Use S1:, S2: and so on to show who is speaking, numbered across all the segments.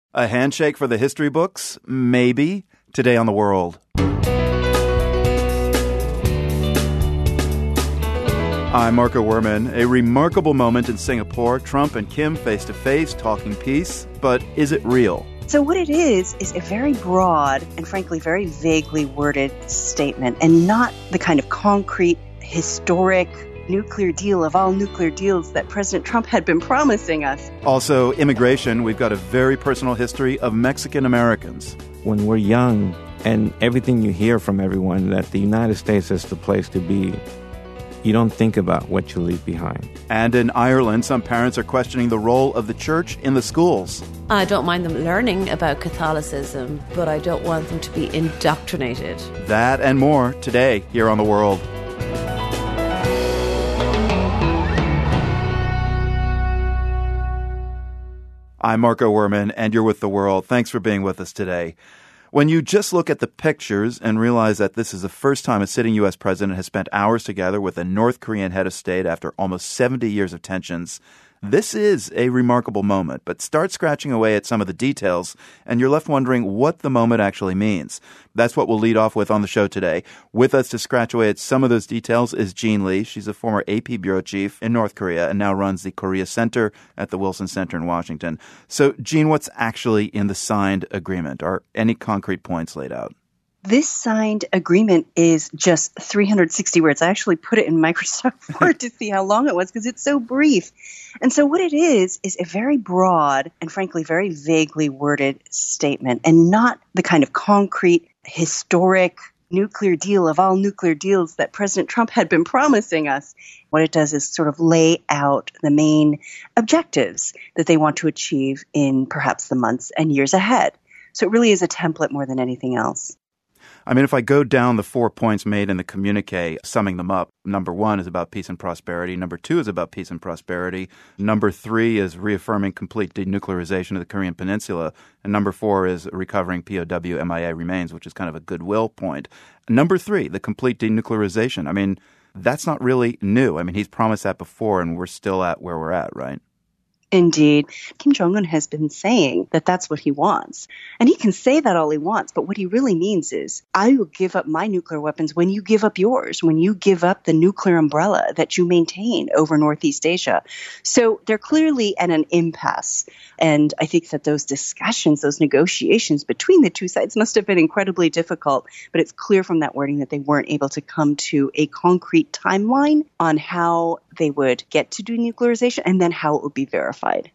S1: A handshake for the history books? Maybe. Today on The World. I'm Marco Werman. A remarkable moment in Singapore. Trump and Kim face-to-face talking peace. But is it real?
S2: So what it is a very broad and frankly very vaguely worded statement, and not the kind of concrete, historic nuclear deal of all nuclear deals that President Trump had been promising us.
S1: Also, immigration. We've got a very personal history of Mexican Americans.
S3: When we're young and everything you hear from everyone that the United States is the place to be, you don't think about what you leave behind.
S1: And in Ireland, some parents are questioning the role of the church in the schools.
S4: I don't mind them learning about Catholicism, but I don't want them to be indoctrinated.
S1: That and more today here on The World. I'm Marco Werman, and you're with The World. Thanks for being with us today. When you just look at the pictures and realize that this is the first time a sitting U.S. president has spent hours together with a North Korean head of state after almost 70 years of tensions, this is a remarkable moment. But start scratching away at some of the details, and you're left wondering what the moment actually means. That's what we'll lead off with on the show today. With us to scratch away at some of those details is Jean Lee. She's a former AP bureau chief in North Korea and now runs the Korea Center at the Wilson Center in Washington. So, Jean, what's actually in the signed agreement? Are any concrete points laid out?
S2: This signed agreement is just 360 words. I actually put it in Microsoft Word to see how long it was because it's so brief. And so what it is a very broad and frankly very vaguely worded statement, and not the kind of concrete, historic nuclear deal of all nuclear deals that President Trump had been promising us. What it does is sort of lay out the main objectives that they want to achieve in perhaps the months and years ahead. So it really is a template more than anything else.
S1: I mean, if I go down the 4 points made in the communique, summing them up, number 1 is about peace and prosperity. Number 2 is about peace and prosperity. Number 3 is reaffirming complete denuclearization of the Korean Peninsula. And number 4 is recovering POW MIA remains, which is kind of a goodwill point. Number 3, the complete denuclearization. I mean, that's not really new. I mean, he's promised that before, and we're still at where we're at, right?
S2: Indeed. Kim Jong-un has been saying that that's what he wants. And he can say that all he wants, but what he really means is, I will give up my nuclear weapons when you give up yours, when you give up the nuclear umbrella that you maintain over Northeast Asia. So they're clearly at an impasse. And I think that those discussions, those negotiations between the two sides must have been incredibly difficult. But it's clear from that wording that they weren't able to come to a concrete timeline on how they would get to denuclearization and then how it would be verified.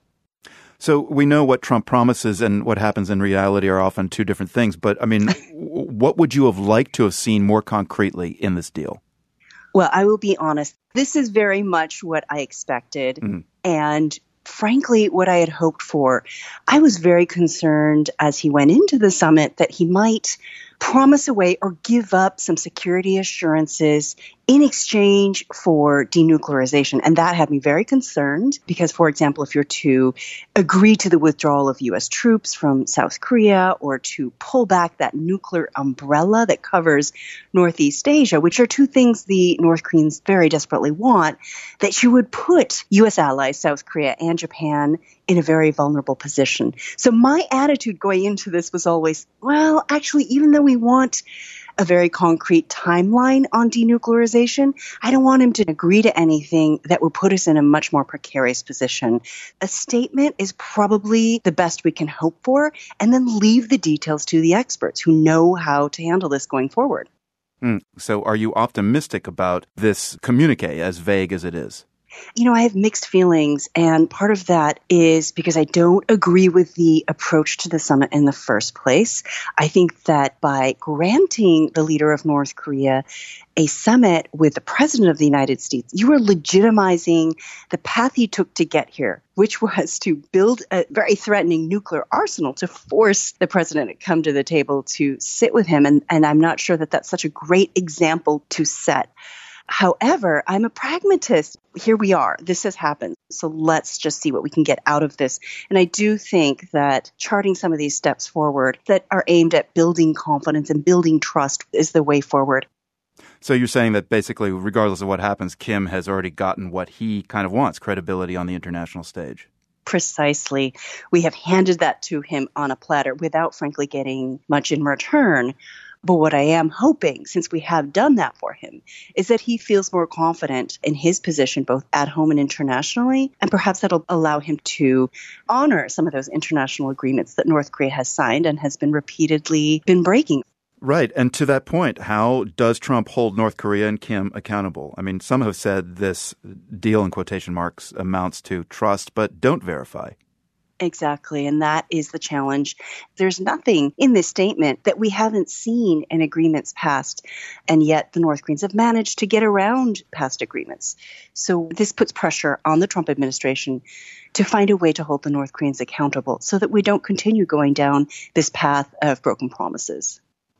S1: So we know what Trump promises and what happens in reality are often two different things. But, I mean, what would you have liked to have seen more concretely in this deal?
S2: Well, I will be honest. This is very much what I expected. And frankly, what I had hoped for. I was very concerned as he went into the summit that he might promise away or give up some security assurances in exchange for denuclearization. And that had me very concerned because, for example, if you're to agree to the withdrawal of U.S. troops from South Korea or to pull back that nuclear umbrella that covers Northeast Asia, which are two things the North Koreans very desperately want, that you would put U.S. allies, South Korea and Japan, in a very vulnerable position. So my attitude going into this was always, well, actually, even though we want a very concrete timeline on denuclearization, I don't want him to agree to anything that would put us in a much more precarious position. A statement is probably the best we can hope for, and then leave the details to the experts who know how to handle this going forward.
S1: So are you optimistic about this communique, as vague as it is?
S2: You know, I have mixed feelings, and part of that is because I don't agree with the approach to the summit in the first place. I think that by granting the leader of North Korea a summit with the president of the United States, you are legitimizing the path he took to get here, which was to build a very threatening nuclear arsenal to force the president to come to the table to sit with him. And I'm not sure that that's such a great example to set. However, I'm a pragmatist. Here we are. This has happened. So let's just see what we can get out of this. And I do think that charting some of these steps forward that are aimed at building confidence and building trust is the way forward.
S1: So you're saying that basically, regardless of what happens, Kim has already gotten what he kind of wants, credibility on the international stage.
S2: Precisely. We have handed that to him on a platter without, frankly, getting much in return. But what I am hoping, since we have done that for him, is that he feels more confident in his position, both at home and internationally, and perhaps that'll allow him to honor some of those international agreements that North Korea has signed and has been repeatedly been breaking.
S1: Right. And to that point, how does Trump hold North Korea and Kim accountable? I mean, some have said this deal, in quotation marks, amounts to trust, but don't verify.
S2: Exactly. And that is the challenge. There's nothing in this statement that we haven't seen in agreements past. And yet the North Koreans have managed to get around past agreements. So this puts pressure on the Trump administration to find a way to hold the North Koreans accountable so that we don't continue going down this path of broken promises.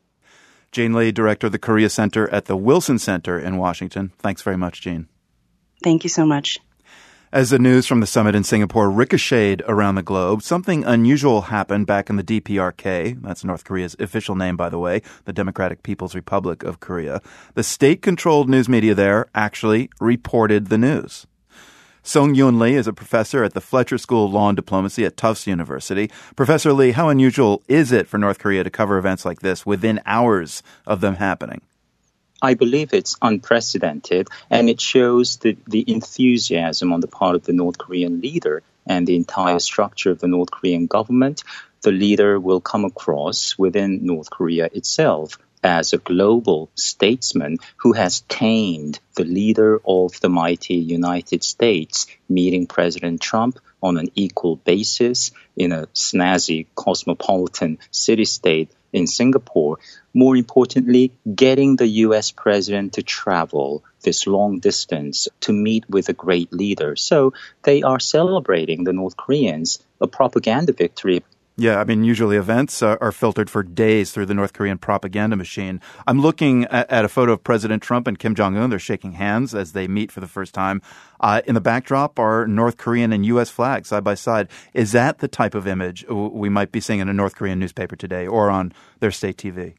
S1: Jane Lee, director of the Korea Center at the Wilson Center in Washington. Thanks very much, Jane.
S2: Thank you so much.
S1: As the news from the summit in Singapore ricocheted around the globe, something unusual happened back in the DPRK. That's North Korea's official name, by the way, the Democratic People's Republic of Korea. The state-controlled news media there actually reported the news. Sung-Yoon Lee is a professor at the Fletcher School of Law and Diplomacy at Tufts University. Professor Lee, how unusual is it for North Korea to cover events like this within hours of them happening?
S5: I believe it's unprecedented, and it shows the enthusiasm on the part of the North Korean leader and the entire structure of the North Korean government. The leader will come across within North Korea itself as a global statesman who has tamed the leader of the mighty United States, meeting President Trump on an equal basis in a snazzy cosmopolitan city-state in Singapore. More importantly, getting the U.S. president to travel this long distance to meet with a great leader. So they are celebrating, the North Koreans, a propaganda victory.
S1: Yeah, I mean, usually events are filtered for days through the North Korean propaganda machine. I'm looking at a photo of President Trump and Kim Jong-un. They're shaking hands as they meet for the first time. In the backdrop are North Korean and U.S. flags side by side. Is that the type of image we might be seeing in a North Korean newspaper today or on their state TV?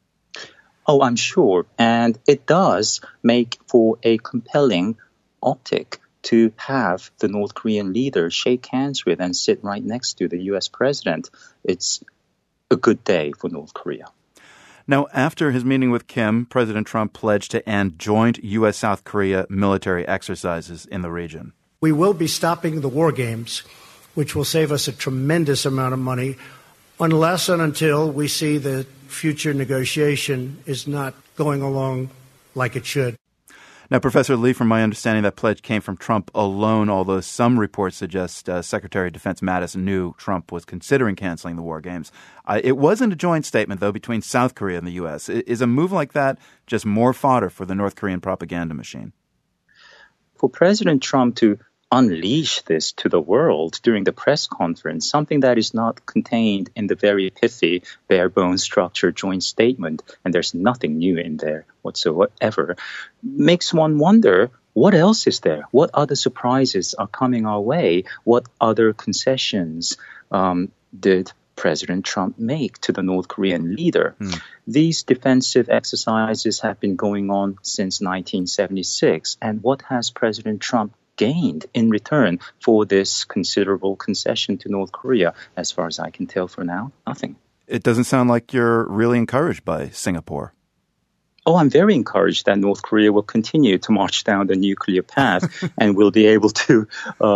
S5: Oh, I'm sure. And it does make for a compelling optic to have the North Korean leader shake hands with and sit right next to the U.S. president. It's a good day for North Korea.
S1: Now, after his meeting with Kim, President Trump pledged to end joint U.S.-South Korea military exercises in the region.
S6: We will be stopping the war games, which will save us a tremendous amount of money, unless and until we see the future negotiation is not going along like it should.
S1: Now, Professor Lee, from my understanding, that pledge came from Trump alone, although some reports suggest Secretary of Defense Mattis knew Trump was considering canceling the war games. It wasn't a joint statement, though, between South Korea and the U.S. Is a move like that just more fodder for the North Korean propaganda machine?
S5: For President Trump to unleash this to the world during the press conference, something that is not contained in the very pithy, bare-bones structured joint statement, and there's nothing new in there whatsoever, makes one wonder, what else is there? What other surprises are coming our way? What other concessions did President Trump make to the North Korean leader? These defensive exercises have been going on since 1976, and what has President Trump gained in return for this considerable concession to North Korea? As far as I can tell for now, nothing.
S1: It doesn't sound like you're really encouraged by Singapore.
S5: Oh, I'm very encouraged that North Korea will continue to march down the nuclear path and will be able to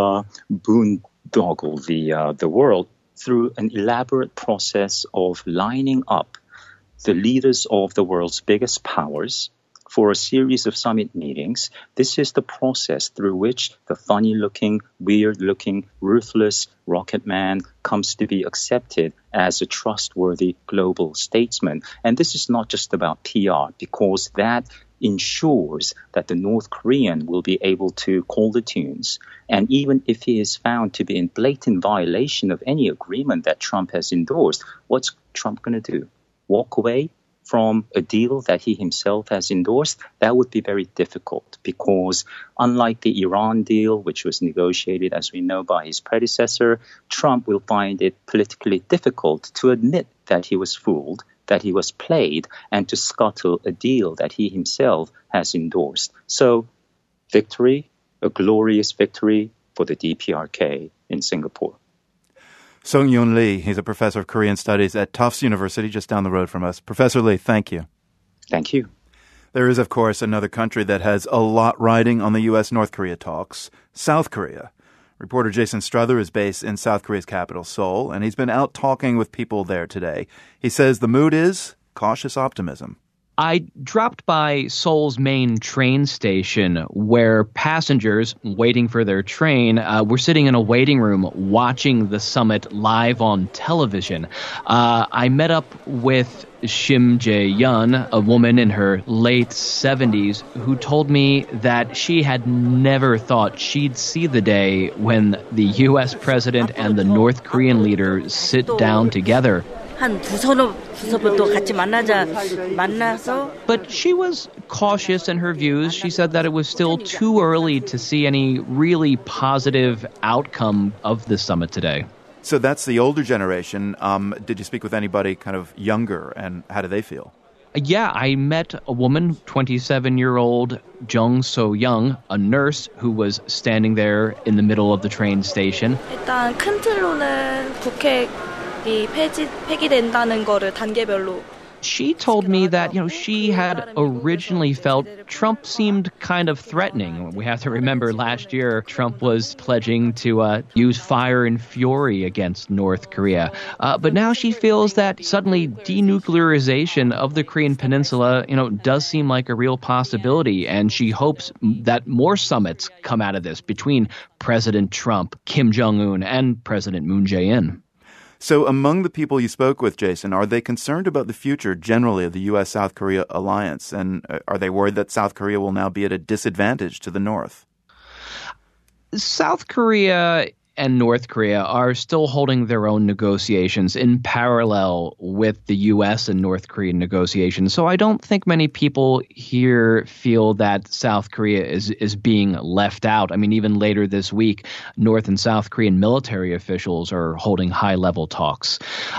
S5: boondoggle the world through an elaborate process of lining up the leaders of the world's biggest powers for a series of summit meetings. This is the process through which the funny-looking, weird-looking, ruthless rocket man comes to be accepted as a trustworthy global statesman. And this is not just about PR, because that ensures that the North Korean will be able to call the tunes. And even if he is found to be in blatant violation of any agreement that Trump has endorsed, what's Trump going to do? Walk away from a deal that he himself has endorsed? That would be very difficult, because unlike the Iran deal, which was negotiated, as we know, by his predecessor, Trump will find it politically difficult to admit that he was fooled, that he was played, and to scuttle a deal that he himself has endorsed. So victory, a glorious victory for the DPRK in Singapore.
S1: Sung-Yoon Lee, he's a professor of Korean studies at Tufts University, just down the road from us. Professor Lee, thank you.
S5: Thank you.
S1: There is, of course, another country that has a lot riding on the U.S.-North Korea talks, South Korea. Reporter Jason Struther is based in South Korea's capital, Seoul, and he's been out talking with people there today. He says the mood is cautious optimism.
S7: I dropped by Seoul's main train station where passengers waiting for their train were sitting in a waiting room watching the summit live on television. I met up with Shim Jae-yeon, a woman in her late 70s, who told me that she had never thought she'd see the day when the U.S. president and the North Korean leader sit down together. But she was cautious in her views. She said that it was still too early to see any really positive outcome of the summit today.
S1: So that's the older generation. Did you speak with anybody kind of younger, and how do they feel?
S7: Yeah, I met a woman, 27-year-old Jung So-young, a nurse who was standing there in the middle of the train station.
S8: 일단 큰 틀로는 국회이 폐기된다는 거를 단계별로.
S7: She told me that, she had originally felt Trump seemed kind of threatening. We have to remember last year Trump was pledging to use fire and fury against North Korea. But now she feels that suddenly denuclearization of the Korean peninsula, does seem like a real possibility. And she hopes that more summits come out of this between President Trump, Kim Jong-un, and President Moon Jae-in.
S1: So among the people you spoke with, Jason, are they concerned about the future generally of the U.S.-South Korea alliance? And are they worried that South Korea will now be at a disadvantage to the North?
S7: South Korea and North Korea are still holding their own negotiations in parallel with the U.S. and North Korean negotiations. So I don't think many people here feel that South Korea is being left out. I mean, even later this week, North and South Korean military officials are holding high-level talks.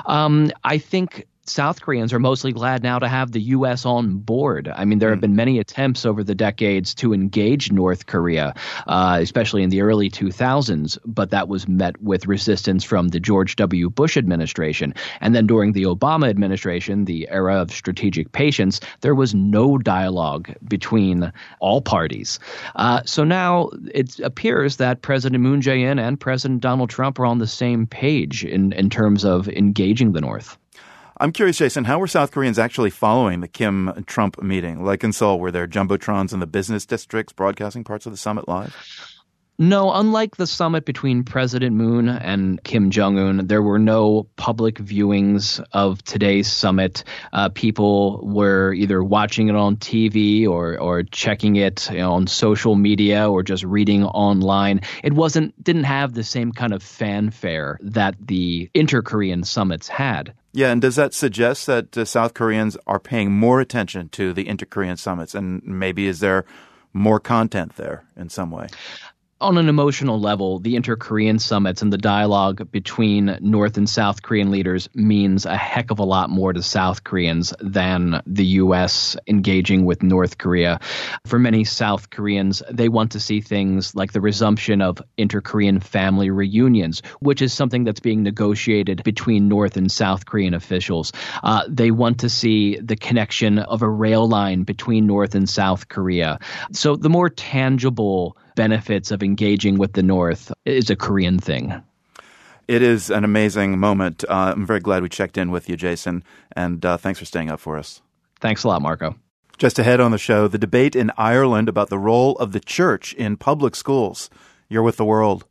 S7: I think South Koreans are mostly glad now to have the U.S. on board. I mean, there have been many attempts over the decades to engage North Korea, especially in the early 2000s, but that was met with resistance from the George W. Bush administration. And then during the Obama administration, the era of strategic patience, there was no dialogue between all parties. So now it appears that President Moon Jae-in and President Donald Trump are on the same page in terms of engaging the North.
S1: I'm curious, Jason, how were South Koreans actually following the Kim-Trump meeting? Like in Seoul, were there jumbotrons in the business districts broadcasting parts of the summit live?
S7: No, unlike the summit between President Moon and Kim Jong-un, there were no public viewings of today's summit. People were either watching it on TV or checking it on social media or just reading online. It didn't have the same kind of fanfare that the inter-Korean summits had.
S1: Yeah, and does that suggest that South Koreans are paying more attention to the inter-Korean summits? And maybe is there more content there in some way?
S7: On an emotional level, the inter-Korean summits and the dialogue between North and South Korean leaders means a heck of a lot more to South Koreans than the U.S. engaging with North Korea. For many South Koreans, they want to see things like the resumption of inter-Korean family reunions, which is something that's being negotiated between North and South Korean officials. They want to see the connection of a rail line between North and South Korea. So the more tangible benefits of engaging with the North is a Korean thing.
S1: It is an amazing moment. I'm very glad we checked in with you, Jason, and thanks for staying up for us.
S7: Thanks a lot, Marco.
S1: Just ahead on the show, the debate in Ireland about the role of the church in public schools. You're with The World.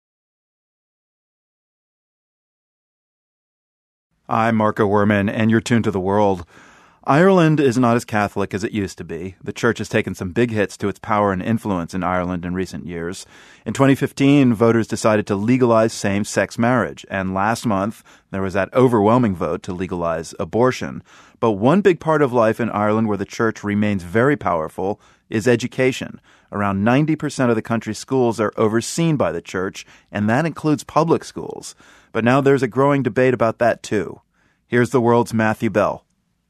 S1: I'm Marco Werman, and you're tuned to The World. Ireland is not as Catholic as it used to be. The church has taken some big hits to its power and influence in Ireland in recent years. In 2015, voters decided to legalize same-sex marriage, and last month there was that overwhelming vote to legalize abortion. But one big part of life in Ireland where the church remains very powerful is education. Around 90% of the country's schools are overseen by the church, and that includes public schools. But now there's a growing debate about that too. Here's The World's Matthew Bell.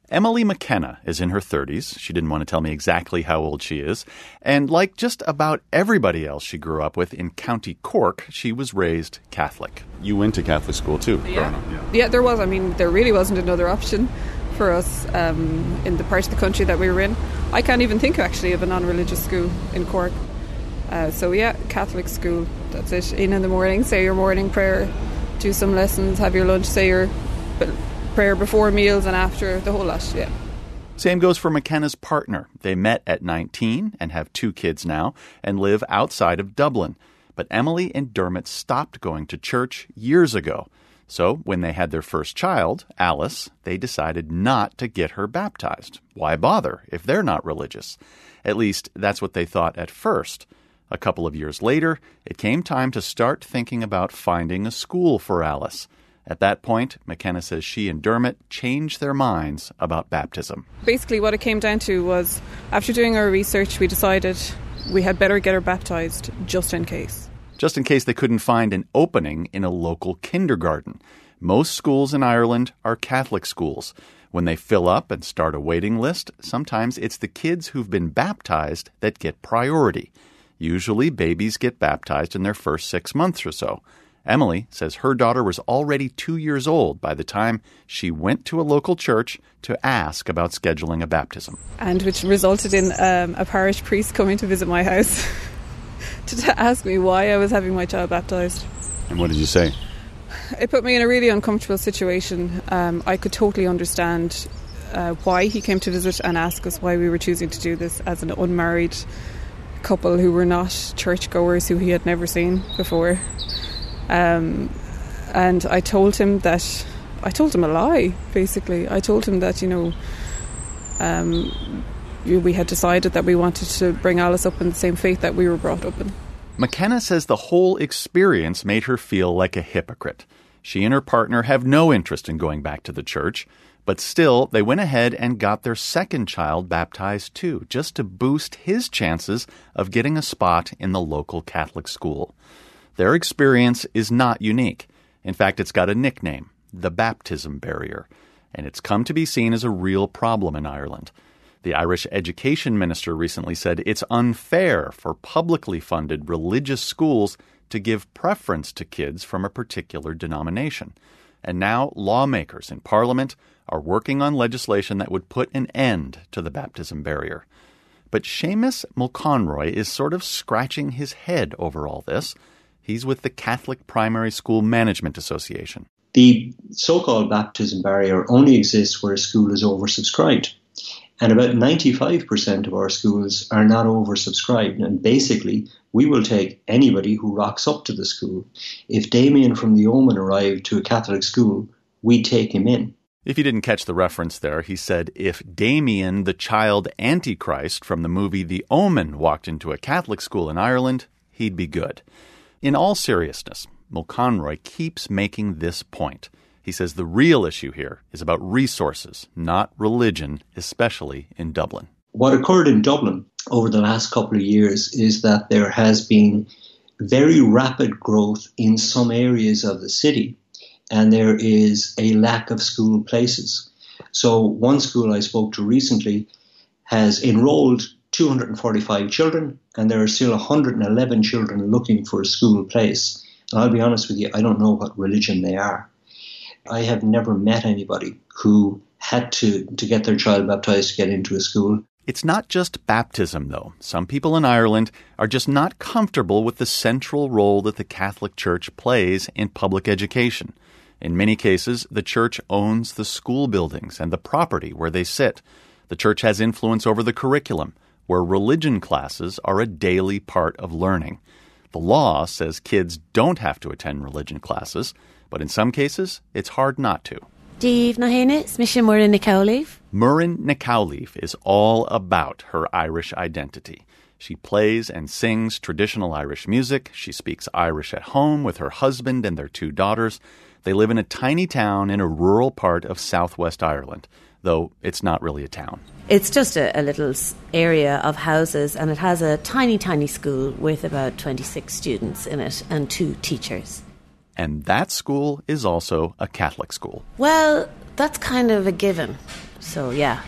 S1: Emily McKenna is in her 30s. She didn't want to tell me exactly how old she is. And like just about everybody else she grew up with in County Cork, she was raised Catholic. You went to Catholic school too, growing up.
S9: Yeah, there was. I mean, there really wasn't another option for us in the part of the country that we were in. I can't even think actually of a non-religious school in Cork. So yeah, Catholic school, that's it. In the morning, say your morning prayer, do some lessons, have your lunch, say your prayer before meals and after, the whole lot, yeah.
S1: Same goes for McKenna's partner. They met at 19 and have 2 kids now and live outside of Dublin. But Emily and Dermot stopped going to church years ago. So when they had their first child, Alice, they decided not to get her baptized. Why bother if they're not religious? At least that's what they thought at first. A couple of years later, it came time to start thinking about finding a school for Alice. At that point, McKenna says she and Dermot changed their minds about baptism.
S9: Basically what it came down to was, after doing our research, we decided we had better get her baptised just in case.
S1: Just in case they couldn't find an opening in a local kindergarten. Most schools in Ireland are Catholic schools. When they fill up and start a waiting list, sometimes it's the kids who've been baptized that get priority. Usually babies get baptized in their first 6 months or so. Emily says her daughter was already 2 years old by the time she went to a local church to ask about scheduling a baptism.
S9: And which resulted in a parish priest coming to visit my house to ask me why I was having my child baptised.
S1: And what did you say?
S9: It put me in a really uncomfortable situation. I could totally understand why he came to visit and ask us why we were choosing to do this as an unmarried couple who were not churchgoers, who he had never seen before. And I told him a lie, basically. I told him that, we had decided that we wanted to bring Alice up in the same faith that we were brought up in.
S1: McKenna says the whole experience made her feel like a hypocrite. She and her partner have no interest in going back to the church, but still they went ahead and got their second child baptized too, just to boost his chances of getting a spot in the local Catholic school. Their experience is not unique. In fact, it's got a nickname, the baptism barrier, and it's come to be seen as a real problem in Ireland. The Irish education minister recently said it's unfair for publicly funded religious schools to give preference to kids from a particular denomination. And now lawmakers in Parliament are working on legislation that would put an end to the baptism barrier. But Seamus Mulconroy is sort of scratching his head over all this. He's with the Catholic Primary School Management Association.
S10: The so-called baptism barrier only exists where a school is oversubscribed. And about 95% of our schools are not oversubscribed. And basically, we will take anybody who rocks up to the school. If Damien from The Omen arrived to a Catholic school, we take him in.
S1: If you didn't catch the reference there, he said if Damien, the child Antichrist from the movie The Omen, walked into a Catholic school in Ireland, he'd be good. In all seriousness, Mulconroy keeps making this point. He says the real issue here is about resources, not religion, especially in Dublin.
S10: What occurred in Dublin over the last couple of years is that there has been very rapid growth in some areas of the city, and there is a lack of school places. So one school I spoke to recently has enrolled 245 children, and there are still 111 children looking for a school place. And I'll be honest with you, I don't know what religion they are. I have never met anybody who had to get their child baptized to get into a school.
S1: It's not just baptism, though. Some people in Ireland are just not comfortable with the central role that the Catholic Church plays in public education. In many cases, the Church owns the school buildings and the property where they sit. The Church has influence over the curriculum, where religion classes are a daily part of learning. The law says kids don't have to attend religion classes, but in some cases, it's hard not to.
S4: Díomh na héine, smishin Muireann Nic Cowlíomh.
S1: Muireann Nic Cowlíomh is all about her Irish identity. She plays and sings traditional Irish music. She speaks Irish at home with her husband and their 2 daughters. They live in a tiny town in a rural part of southwest Ireland, though it's not really a town.
S4: It's just a little area of houses, and it has a tiny, tiny school with about 26 students in it and 2 teachers.
S1: And that school is also a Catholic school.
S4: Well, that's kind of a given. So, yeah,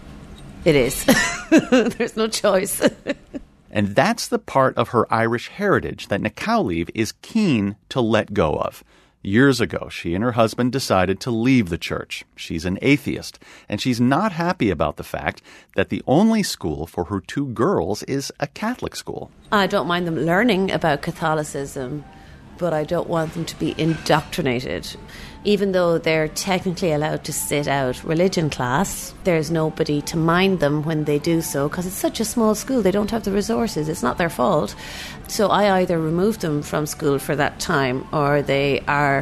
S4: it is. There's no choice.
S11: And that's the part of her Irish heritage that Nicauliv is keen to let go of. Years ago, she and her husband decided to leave the church. She's an atheist, and she's not happy about the fact that the only school for her 2 girls is a Catholic school.
S4: I don't mind them learning about Catholicism, but I don't want them to be indoctrinated. Even though they're technically allowed to sit out religion class, there's nobody to mind them when they do so, because it's such a small school. They don't have the resources. It's not their fault. So I either remove them from school for that time, or they are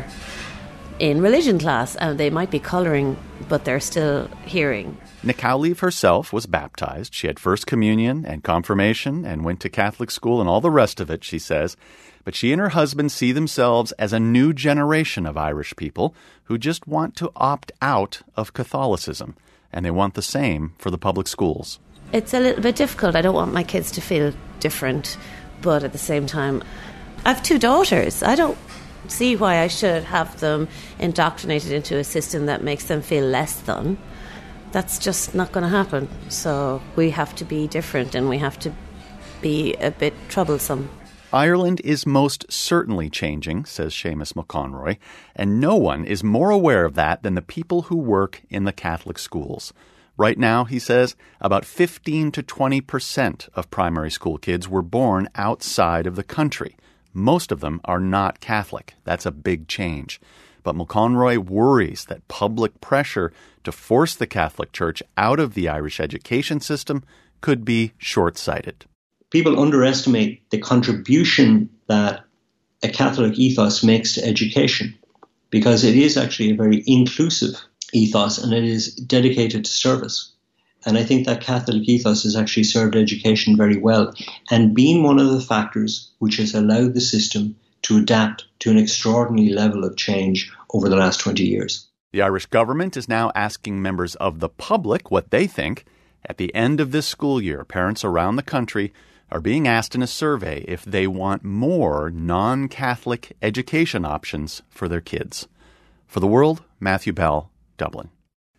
S4: in religion class, and they might be colouring, but they're still hearing.
S11: Nicauliv herself was baptized. She had First Communion and Confirmation and went to Catholic school and all the rest of it, she says. But she and her husband see themselves as a new generation of Irish people who just want to opt out of Catholicism, and they want the same for the public schools.
S4: It's a little bit difficult. I don't want my kids to feel different, but at the same time, I have 2 daughters. I don't see why I should have them indoctrinated into a system that makes them feel less than. That's just not going to happen. So we have to be different, and we have to be a bit troublesome.
S11: Ireland is most certainly changing, says Seamus McConroy, and no one is more aware of that than the people who work in the Catholic schools. Right now, he says, about 15 to 20% of primary school kids were born outside of the country. Most of them are not Catholic. That's a big change. But McConroy worries that public pressure to force the Catholic Church out of the Irish education system could be short-sighted.
S10: People underestimate the contribution that a Catholic ethos makes to education, because it is actually a very inclusive ethos, and it is dedicated to service. And I think that Catholic ethos has actually served education very well, and been one of the factors which has allowed the system to adapt to an extraordinary level of change over the last 20 years.
S11: The Irish government is now asking members of the public what they think. At the end of this school year, parents around the country are being asked in a survey if they want more non-Catholic education options for their kids. For The World, Matthew Bell, Dublin.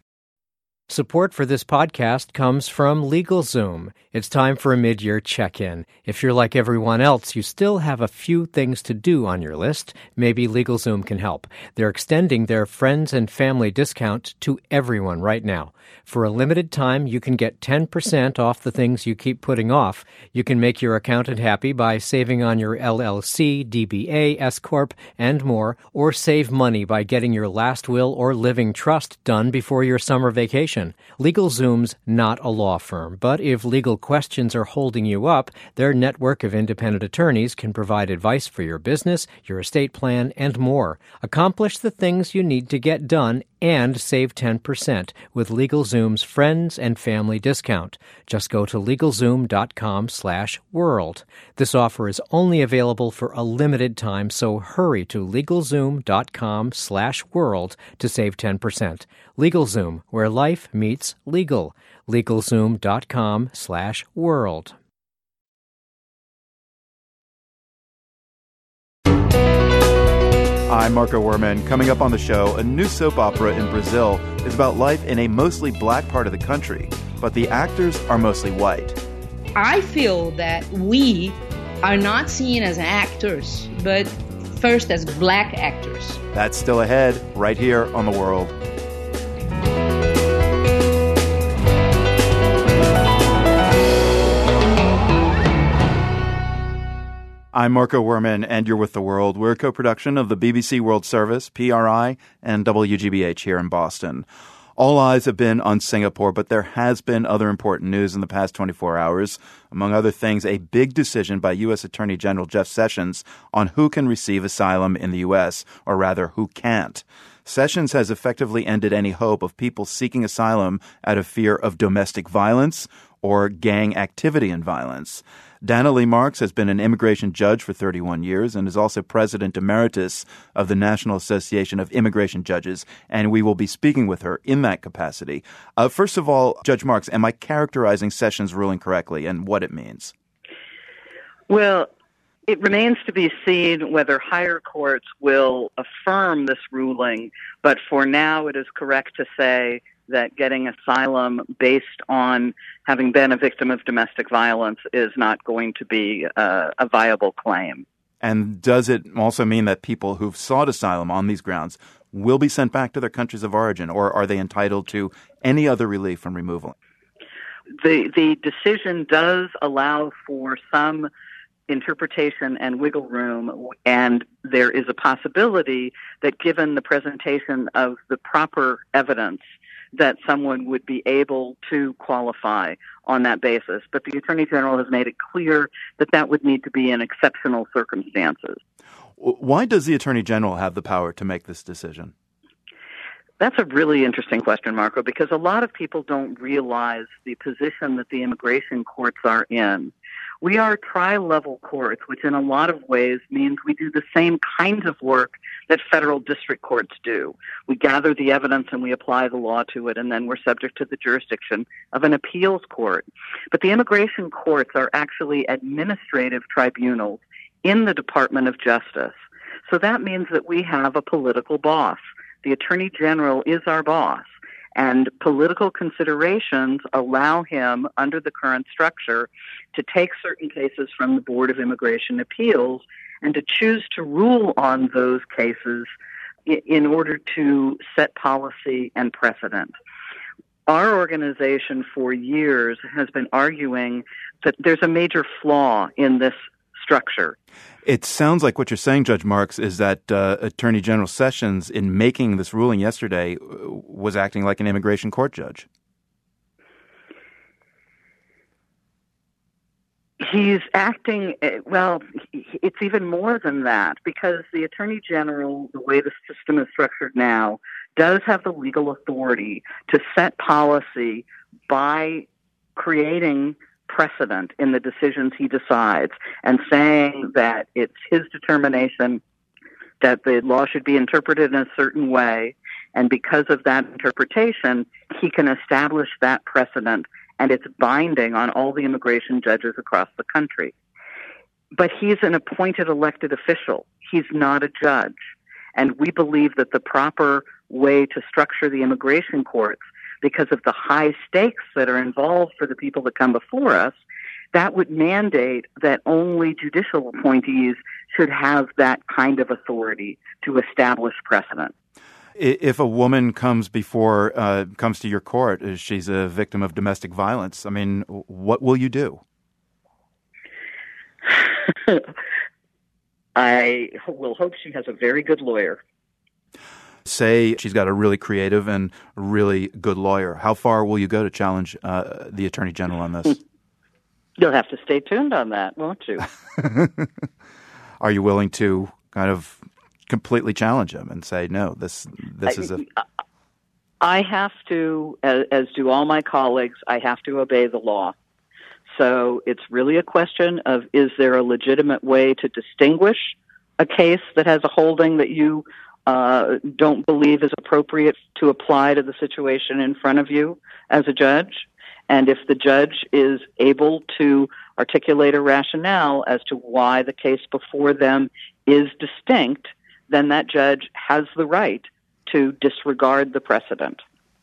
S12: Support for this podcast comes from LegalZoom. It's time for a mid-year check-in. If you're like everyone else, you still have a few things to do on your list. Maybe LegalZoom can help. They're extending their friends and family discount to everyone right now. For a limited time, you can get 10% off the things you keep putting off. You can make your accountant happy by saving on your LLC, DBA, S-Corp, and more, or save money by getting your last will or living trust done before your summer vacation. LegalZoom's not a law firm, but if legal questions are holding you up, their network of independent attorneys can provide advice for your business, your estate plan, and more. Accomplish the things you need to get done and save 10% with LegalZoom's friends and family discount. Just go to LegalZoom.com/world. This offer is only available for a limited time, so hurry to LegalZoom.com/world to save 10%. LegalZoom, where life meets legal. LegalZoom.com/world.
S1: I'm Marco Werman. Coming up on the show, a new soap opera in Brazil is about life in a mostly black part of the country, but the actors are mostly white.
S13: I feel that we are not seen as actors, but first as black actors.
S1: That's still ahead, right here on The World. I'm Marco Werman, and you're with The World. We're a co-production of the BBC World Service, PRI, and WGBH here in Boston. All eyes have been on Singapore, but there has been other important news in the past 24 hours. Among other things, a big decision by U.S. Attorney General Jeff Sessions on who can receive asylum in the U.S., or rather, who can't. Sessions has effectively ended any hope of people seeking asylum out of fear of domestic violence or gang activity and violence. Dana Lee Marks has been an immigration judge for 31 years and is also president emeritus of the National Association of Immigration Judges, and we will be speaking with her in that capacity. First of all, Judge Marks, am I characterizing Sessions' ruling correctly and what it means?
S14: Well, it remains to be seen whether higher courts will affirm this ruling, but for now it is correct to say that getting asylum based on having been a victim of domestic violence is not going to be a viable claim.
S1: And does it also mean that people who've sought asylum on these grounds will be sent back to their countries of origin, or are they entitled to any other relief from removal?
S14: The decision does allow for some interpretation and wiggle room, and there is a possibility that given the presentation of the proper evidence, that someone would be able to qualify on that basis. But the Attorney General has made it clear that that would need to be in exceptional circumstances.
S1: Why does the Attorney General have the power to make this decision?
S14: That's a really interesting question, Marco, because a lot of people don't realize the position that the immigration courts are in. We are tri-level courts, which in a lot of ways means we do the same kinds of work that federal district courts do. We gather the evidence and we apply the law to it, and then we're subject to the jurisdiction of an appeals court. But the immigration courts are actually administrative tribunals in the Department of Justice. So that means that we have a political boss. The Attorney General is our boss. And political considerations allow him, under the current structure, to take certain cases from the Board of Immigration Appeals and to choose to rule on those cases in order to set policy and precedent. Our organization for years has been arguing that there's a major flaw in this structure.
S1: It sounds like what you're saying, Judge Marks, is that Attorney General Sessions, in making this ruling yesterday, was acting like an immigration court judge.
S14: He's acting, well, it's even more than that, because the Attorney General, the way the system is structured now, does have the legal authority to set policy by creating precedent in the decisions he decides and saying that it's his determination that the law should be interpreted in a certain way, and because of that interpretation, he can establish that precedent, and it's binding on all the immigration judges across the country. But he's an appointed elected official. He's not a judge. And we believe that the proper way to structure the immigration courts, because of the high stakes that are involved for the people that come before us, that would mandate that only judicial appointees should have that kind of authority to establish precedent.
S1: If a woman comes to your court, she's a victim of domestic violence, I mean, what will you do?
S14: I will hope she has a very good lawyer.
S1: Say she's got a really creative and really good lawyer. How far will you go to challenge the Attorney General on this?
S14: You'll have to stay tuned on that, won't you?
S1: Are you willing to kind of completely challenge him and say, no, this is a...
S14: I have to, as do all my colleagues, I have to obey the law. So it's really a question of, is there a legitimate way to distinguish a case that has a holding that you don't believe is appropriate to apply to the situation in front of you as a judge? And if the judge is able to articulate a rationale as to why the case before them is distinct, then that judge has the right to disregard the precedent.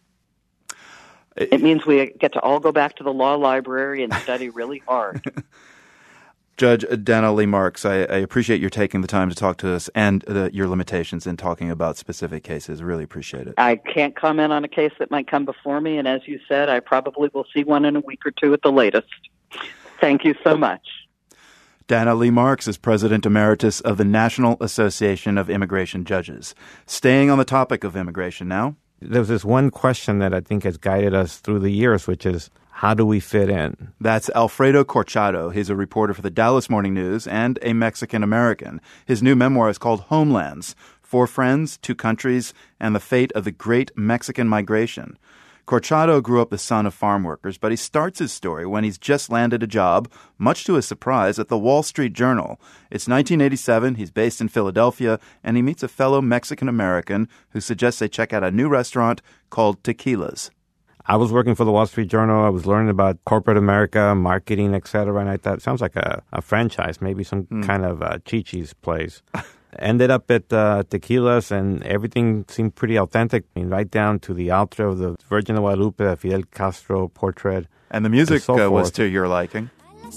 S14: It means we get to all go back to the law library and study really hard.
S1: Judge Dana Lee Marks, I appreciate your taking the time to talk to us and your limitations in talking about specific cases. Really appreciate it.
S14: I can't comment on a case that might come before me, and as you said, I probably will see one in a week or two at the latest. Thank you so much.
S1: Dana Lee Marks is President Emeritus of the National Association of Immigration Judges. Staying on the topic of immigration now.
S3: There's this one question that I think has guided us through the years, which is, how do we fit in?
S1: That's Alfredo Corchado. He's a reporter for the Dallas Morning News and a Mexican-American. His new memoir is called Homelands: 4 Friends, 2 Countries, and the Fate of the Great Mexican Migration. Corchado grew up the son of farm workers, but he starts his story when he's just landed a job, much to his surprise, at the Wall Street Journal. It's 1987, he's based in Philadelphia, and he meets a fellow Mexican-American who suggests they check out a new restaurant called Tequila's.
S3: I was working for the Wall Street Journal. I was learning about corporate America, marketing, etc. And I thought, sounds like a franchise, maybe some kind of Chi-Chi's place. ended up at Tequilas, and everything seemed pretty authentic. I mean, right down to the altar of the Virgin of Guadalupe, Fidel Castro portrait.
S1: And the music
S3: so
S1: was to your liking.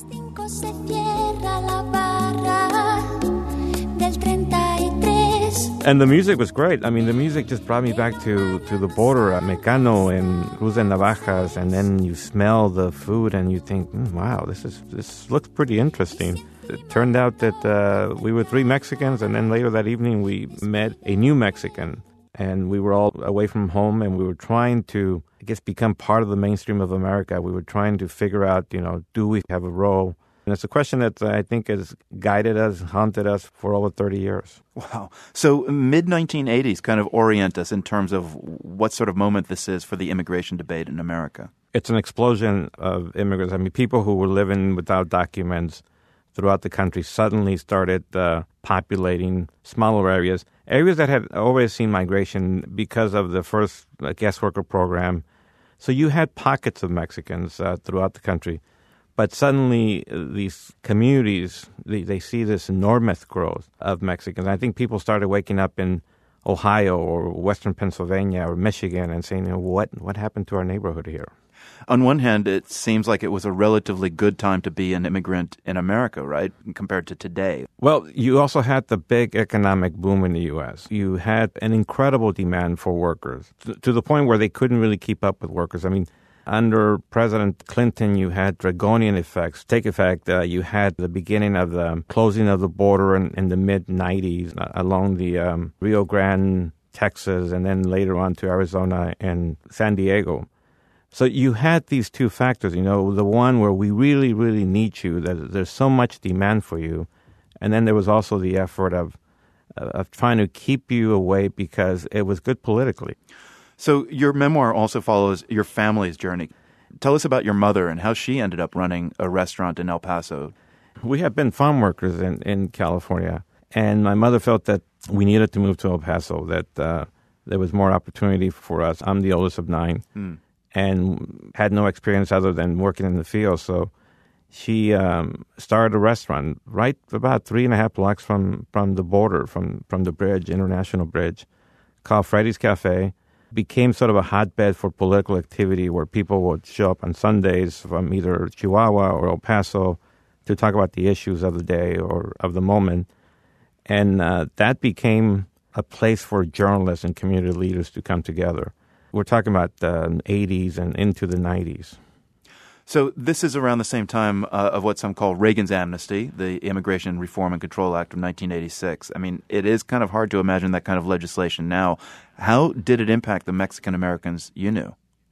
S3: And the music was great. I mean, the music just brought me back to the border at Mecano and Cruz de Navajas, and then you smell the food and you think, wow, this looks pretty interesting. It turned out that we were 3 Mexicans, and then later that evening we met a new Mexican, and we were all away from home, and we were trying to, I guess, become part of the mainstream of America. We were trying to figure out, do we have a role? And it's a question that I think has guided us, haunted us for over 30 years.
S1: Wow. So mid-1980s kind of orient us in terms of what sort of moment this is for the immigration debate in America.
S3: It's an explosion of immigrants. I mean, people who were living without documents throughout the country suddenly started populating smaller areas that had always seen migration because of the first guest worker program. So you had pockets of Mexicans throughout the country. But suddenly, these communities, they see this enormous growth of Mexicans. I think people started waking up in Ohio or Western Pennsylvania or Michigan and saying, what happened to our neighborhood here?
S1: On one hand, it seems like it was a relatively good time to be an immigrant in America, right, compared to today.
S3: Well, you also had the big economic boom in the U.S. You had an incredible demand for workers to the point where they couldn't really keep up with workers. I mean, under President Clinton, you had draconian effects take effect. You had the beginning of the closing of the border in the mid-'90s along the Rio Grande, Texas, and then later on to Arizona and San Diego. So you had these two factors, the one where we really, really need you, that there's so much demand for you. And then there was also the effort of trying to keep you away because it was good politically.
S1: So your memoir also follows your family's journey. Tell us about your mother and how she ended up running a restaurant in El Paso.
S3: We had been farm workers in California, and my mother felt that we needed to move to El Paso, that there was more opportunity for us. I'm the oldest of 9 and had no experience other than working in the field. So she started a restaurant right about 3.5 blocks from the border, from the bridge, International Bridge, called Freddy's Cafe. Became sort of a hotbed for political activity where people would show up on Sundays from either Chihuahua or El Paso to talk about the issues of the day or of the moment. And that became a place for journalists and community leaders to come together. We're talking about the 80s and into the 90s.
S1: So this is around the same time of what some call Reagan's amnesty, the Immigration Reform and Control Act of 1986. I mean, it is kind of hard to imagine that kind of legislation now. How did it impact the Mexican Americans you knew?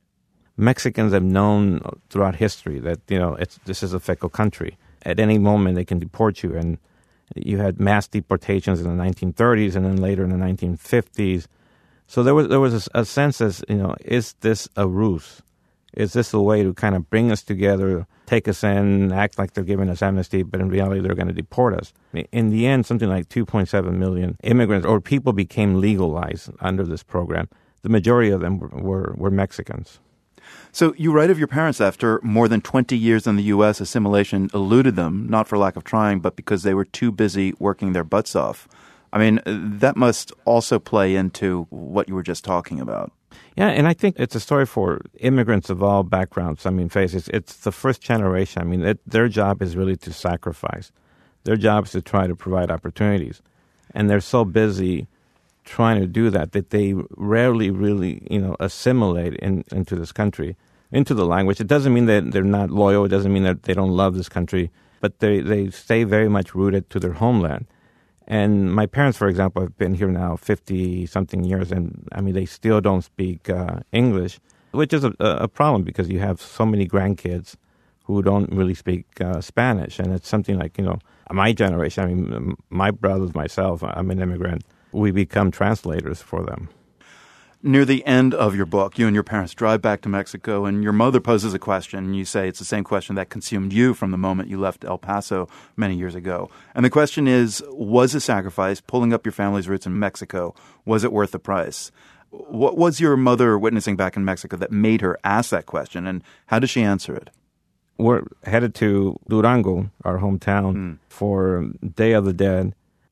S3: Mexicans have known throughout history that, this is a fickle country. At any moment, they can deport you. And you had mass deportations in the 1930s and then later in the 1950s. So there was a sense as, is this a ruse? Is this a way to kind of bring us together, take us in, act like they're giving us amnesty, but in reality they're going to deport us? In the end, something like 2.7 million immigrants or people became legalized under this program. The majority of them were Mexicans.
S1: So you write of your parents after more than 20 years in the U.S., assimilation eluded them, not for lack of trying, but because they were too busy working their butts off. I mean, that must also play into what you were just talking about.
S3: Yeah, and I think it's a story for immigrants of all backgrounds. I mean, it's the first generation. I mean, their job is really to sacrifice. Their job is to try to provide opportunities. And they're so busy trying to do that they rarely really, assimilate into this country, into the language. It doesn't mean that they're not loyal. It doesn't mean that they don't love this country. But they stay very much rooted to their homeland. And my parents, for example, have been here now 50-something years, and, I mean, they still don't speak English, which is a problem because you have so many grandkids who don't really speak Spanish. And it's something like, my generation, I mean, my brothers, myself, I'm an immigrant, we become translators for them.
S1: Near the end of your book, you and your parents drive back to Mexico, and your mother poses a question, and you say it's the same question that consumed you from the moment you left El Paso many years ago. And the question is, was the sacrifice, pulling up your family's roots in Mexico, was it worth the price? What was your mother witnessing back in Mexico that made her ask that question, and how does she answer it?
S3: We're headed to Durango, our hometown, for Day of the Dead.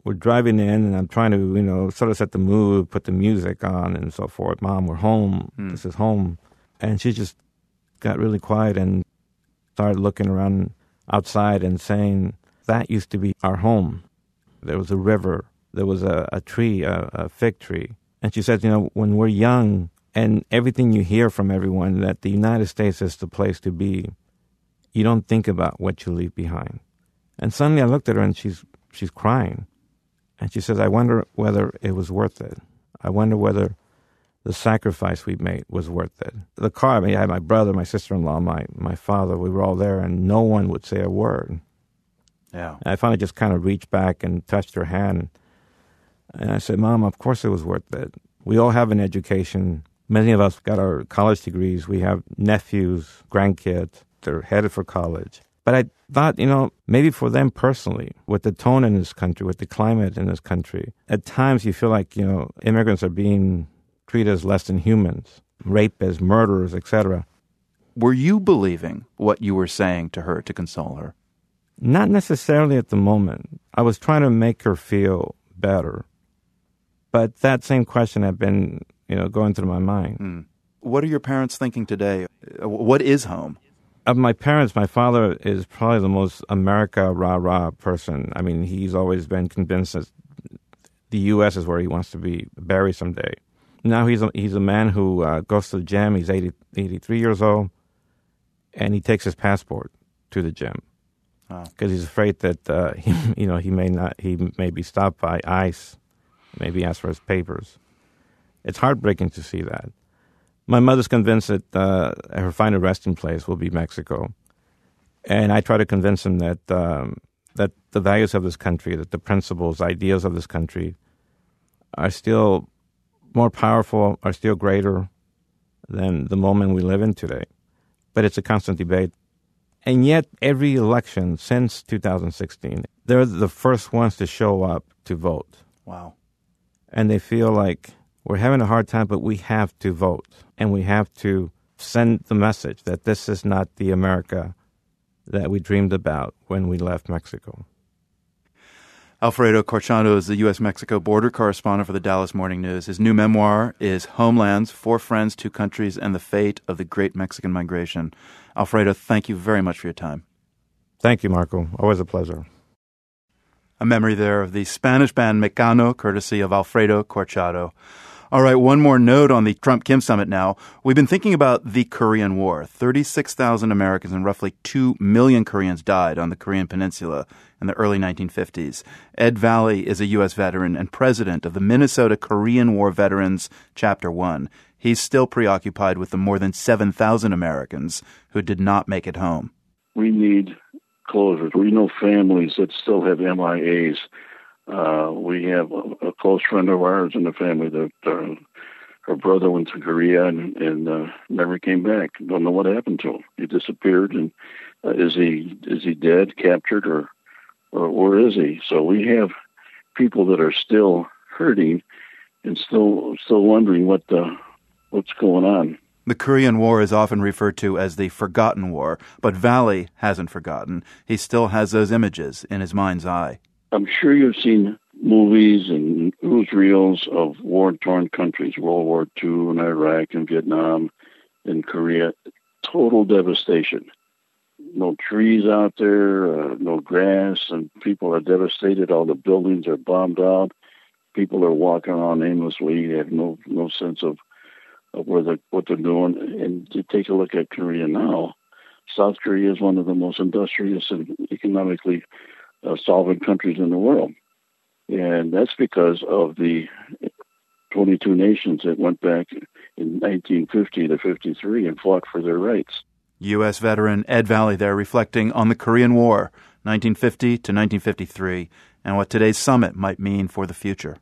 S3: we're driving in, and I'm trying to, sort of set the mood, put the music on and so forth. Mom, we're home. This is home. And she just got really quiet and started looking around outside and saying, that used to be our home. There was a river. There was a tree, a fig tree. And she said, when we're young and everything you hear from everyone that the United States is the place to be, you don't think about what you leave behind. And suddenly I looked at her and she's crying. And she says, I wonder whether it was worth it. I wonder whether the sacrifice we made was worth it. The car, I had my brother, my sister-in-law, my father, we were all there, and no one would say a word.
S1: Yeah.
S3: And I finally just kind of reached back and touched her hand. And I said, Mom, of course it was worth it. We all have an education. Many of us got our college degrees. We have nephews, grandkids. They're headed for college. But I thought, maybe for them personally, with the tone in this country, with the climate in this country, at times you feel like, immigrants are being treated as less than humans, rapists, murderers, etc.
S1: Were you believing what you were saying to her to console her?
S3: Not necessarily at the moment. I was trying to make her feel better. But that same question had been, going through my mind.
S1: What are your parents thinking today? What is home?
S3: Of my parents, my father is probably the most America rah-rah person. I mean, he's always been convinced that the U.S. is where he wants to be buried someday. Now he's a man who goes to the gym. He's 83 years old, and he takes his passport to the gym because he's afraid that he may be stopped by ICE, maybe ask for his papers. It's heartbreaking to see that. My mother's convinced that her final resting place will be Mexico. And I try to convince him that that the values of this country, that the principles, ideals of this country are still more powerful, are still greater than the moment we live in today. But it's a constant debate. And yet, every election since 2016, they're the first ones to show up to vote.
S1: Wow.
S3: And they feel like we're having a hard time, but we have to vote. And we have to send the message that this is not the America that we dreamed about when we left Mexico.
S1: Alfredo Corchado is the U.S.-Mexico border correspondent for the Dallas Morning News. His new memoir is Homelands, 4 Friends, 2 Countries, and the Fate of the Great Mexican Migration. Alfredo, thank you very much for your time.
S3: Thank you, Marco. Always a pleasure.
S1: A memory there of the Spanish band Mecano, courtesy of Alfredo Corchado. All right, one more note on the Trump-Kim summit now. We've been thinking about the Korean War. 36,000 Americans and roughly 2 million Koreans died on the Korean Peninsula in the early 1950s. Ed Valley is a U.S. veteran and president of the Minnesota Korean War Veterans Chapter 1. He's still preoccupied with the more than 7,000 Americans who did not make it home.
S15: We need closure. We know families that still have MIAs. We have a close friend of ours in the family that her brother went to Korea and never came back. Don't know what happened to him. He disappeared, and is he dead, captured, or where is he? So we have people that are still hurting and still wondering what's going on.
S1: The Korean War is often referred to as the Forgotten War, but Valley hasn't forgotten. He still has those images in his mind's eye.
S15: I'm sure you've seen movies and newsreels of war-torn countries, World War II and Iraq and Vietnam and Korea. Total devastation. No trees out there, no grass, and people are devastated. All the buildings are bombed out. People are walking around aimlessly. They have no sense of what they're doing. And to take a look at Korea now, South Korea is one of the most industrious and economically solvent countries in the world. And that's because of the 22 nations that went back in 1950 to 53 and fought for their rights.
S1: U.S. veteran Ed Valley there reflecting on the Korean War, 1950 to 1953, and what today's summit might mean for the future.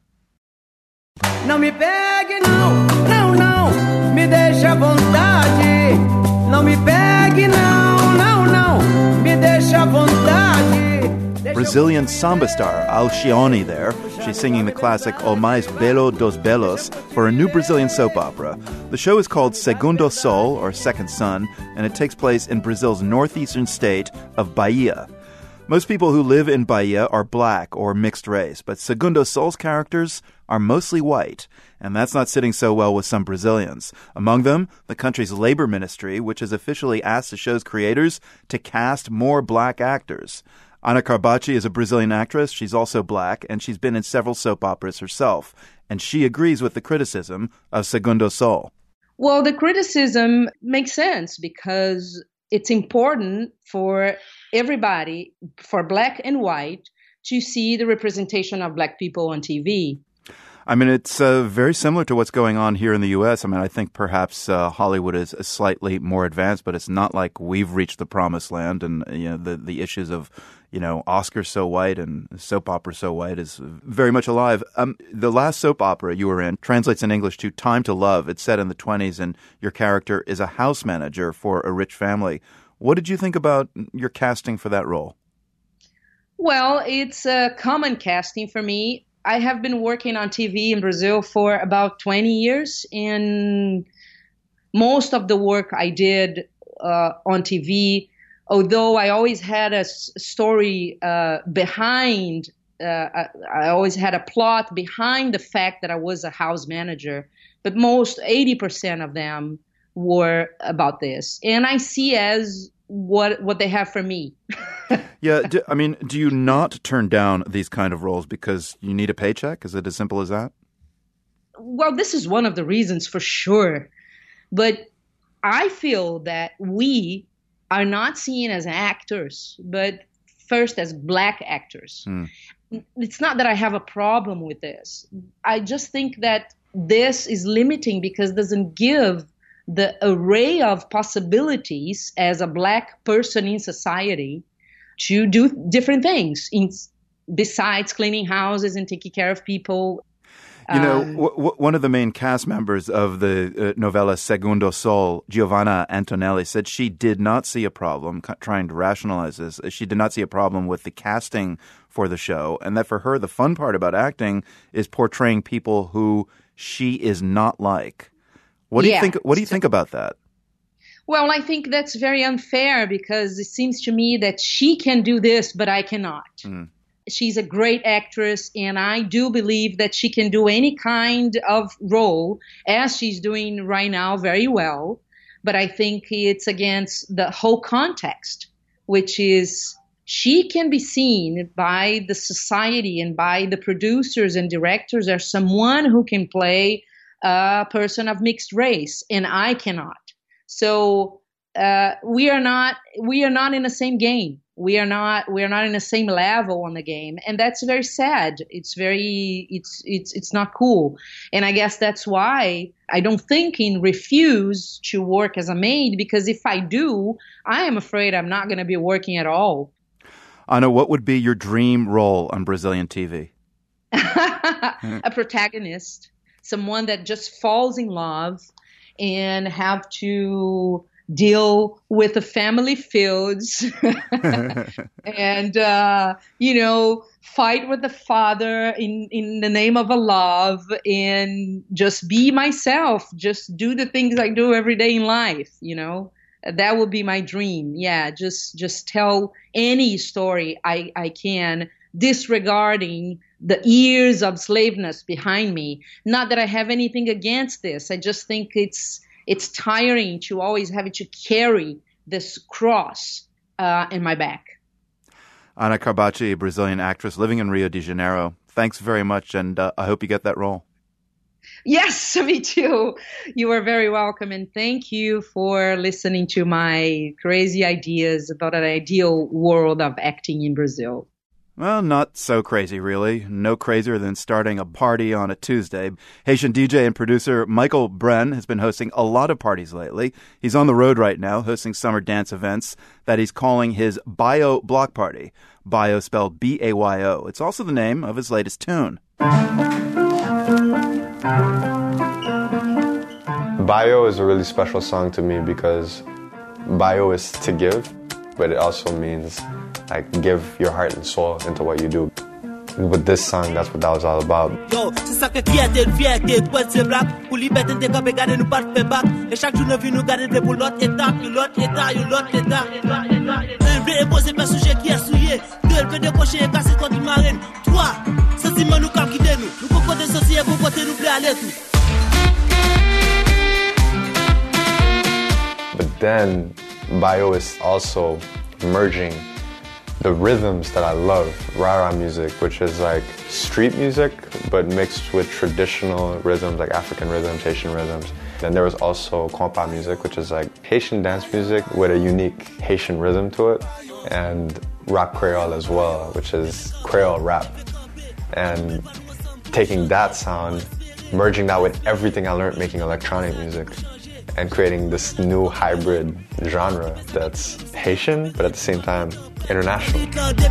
S16: Não me pegue, não, não, não, me deixe à vontade. Não me pegue, não, não, não, me deixe à vontade.
S1: Brazilian samba star Alcione there. She's singing the classic O Mais Belo dos Belos for a new Brazilian soap opera. The show is called Segundo Sol, or Second Sun, and it takes place in Brazil's northeastern state of Bahia. Most people who live in Bahia are black or mixed race, but Segundo Sol's characters are mostly white, and that's not sitting so well with some Brazilians. Among them, the country's labor ministry, which has officially asked the show's creators to cast more black actors. Ana Carbachi is a Brazilian actress. She's also black, and she's been in several soap operas herself. And she agrees with the criticism of Segundo Sol.
S13: Well, the criticism makes sense because it's important for everybody, for black and white, to see the representation of black people on TV.
S1: I mean, it's very similar to what's going on here in the U.S. I mean, I think perhaps Hollywood is slightly more advanced, but it's not like we've reached the promised land. And the issues of Oscar so white and soap opera so white is very much alive. The last soap opera you were in translates in English to Time to Love. It's set in the 1920s, and your character is a house manager for a rich family. What did you think about your casting for that role?
S13: Well, it's a common casting for me. I have been working on TV in Brazil for about 20 years, and most of the work I did on TV, although I always had a story behind, I always had a plot behind the fact that I was a house manager, but most 80% of them were about this. And I see as what they have for me.
S1: Yeah, do you not turn down these kind of roles because you need a paycheck? Is it as simple as that?
S13: Well, this is one of the reasons for sure. But I feel that we are not seen as actors, but first as black actors. It's not that I have a problem with this. I just think that this is limiting because it doesn't give the array of possibilities as a black person in society to do different things besides cleaning houses and taking care of people.
S1: One of the main cast members of the novella Segundo Sol, Giovanna Antonelli, said she did not see a problem trying to rationalize this. She did not see a problem with the casting for the show, and that for her, the fun part about acting is portraying people who she is not like. What do you think? What do you think about that?
S13: Well, I think that's very unfair because it seems to me that she can do this, but I cannot. She's a great actress, and I do believe that she can do any kind of role, as she's doing right now very well. But I think it's against the whole context, which is she can be seen by the society and by the producers and directors as someone who can play a person of mixed race, and I cannot. So we are not in the same game. We are not in the same level on the game, and that's very sad. It's not cool, and I guess that's why I don't think in refuse to work as a maid, because if I do, I am afraid I'm not going to be working at all.
S1: Ana, what would be your dream role on Brazilian TV?
S13: A protagonist, someone that just falls in love and have to deal with the family feuds and, fight with the father in the name of a love and just be myself, just do the things I do every day in life, That would be my dream. Yeah, just tell any story I can, disregarding the years of slaveness behind me. Not that I have anything against this. I just think it's tiring to always having to carry this cross in my back.
S1: Ana Carbachi, a Brazilian actress living in Rio de Janeiro. Thanks very much, and I hope you get that role.
S13: Yes, me too. You are very welcome, and thank you for listening to my crazy ideas about an ideal world of acting in Brazil.
S1: Well, not so crazy, really. No crazier than starting a party on a Tuesday. Haitian DJ and producer Michael Bren has been hosting a lot of parties lately. He's on the road right now, hosting summer dance events that he's calling his Bayo Block Party. Bayo spelled B-A-Y-O. It's also the name of his latest tune.
S17: Bayo is a really special song to me because Bayo is to give, but it also means give your heart and soul into what you do. with this song, that's what that was all about.
S16: Yo, c'est ça que fierté, toi c'est black. Pour liberté, t'es capé, garder nous pas de faire back. Et chaque jour, nous venons nous garder pour l'autre état. Un vrai posé par sujet qui est souillé. Deux, le décocher et casser toi qui marine. Trois, sentiment nous cap quitter nous. Nous pouvons côté social, pour côté nous plaît aller tout.
S17: But then, Bayo is also merging the rhythms that I love, Rara music, which is like street music, but mixed with traditional rhythms, like African rhythms, Haitian rhythms. Then there was also compa music, which is like Haitian dance music with a unique Haitian rhythm to it, and rap Creole as well, which is Creole rap. And taking that sound, merging that with everything I learned making electronic music, and creating this new hybrid genre that's Haitian, but at the same time, international.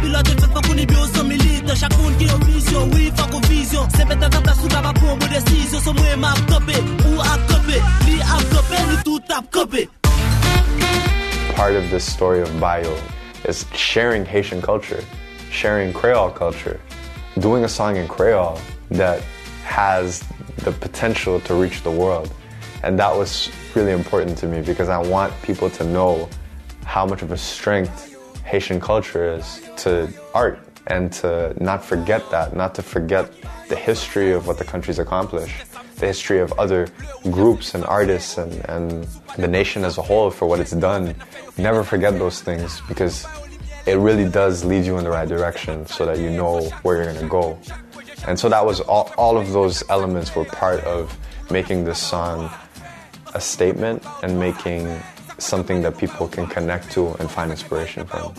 S17: Part of this story of Bayo is sharing Haitian culture, sharing Creole culture, doing a song in Creole that has the potential to reach the world. And that was really important to me because I want people to know how much of a strength Haitian culture is to art, and to not forget that, not to forget the history of what the country's accomplished, the history of other groups and artists and the nation as a whole for what it's done. Never forget those things because it really does lead you in the right direction so that you know where you're going to go. And so that was all of those elements were part of making this song a statement and making something that people can connect to and find inspiration from.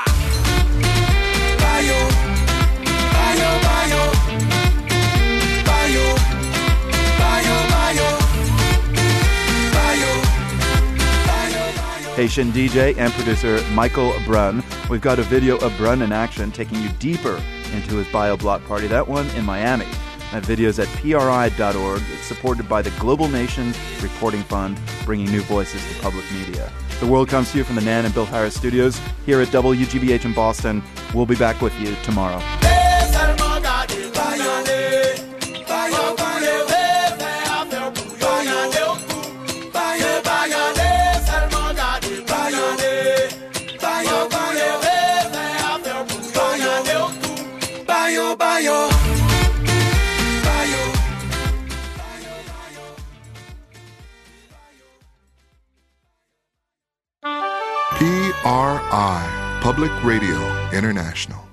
S1: Haitian DJ and producer Michael Brun. We've got a video of Brun in action taking you deeper into his Bayo block party, that one in Miami. That video's at PRI.org. It's supported by the Global Nations Reporting Fund, bringing new voices to public media. The World comes to you from the Nan and Bill Harris studios here at WGBH in Boston. We'll be back with you tomorrow.
S18: PRI, Public Radio International.